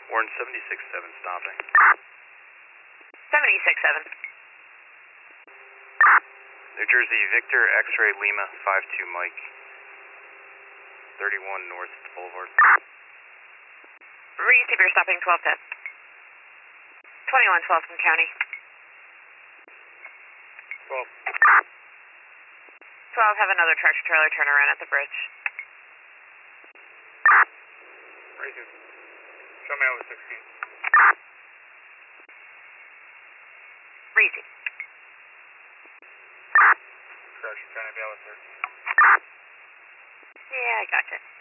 Warren 76-7 stopping. 76-7. New Jersey, Victor X-Ray Lima 52 Mike. 31 North Boulevard. Receiver stopping 1210. 2112 from County. 12. 12, have another tractor trailer turn around at the bridge. Raising. Show me over 16. Receive. Crash, County Bella 13. Yeah, I gotcha.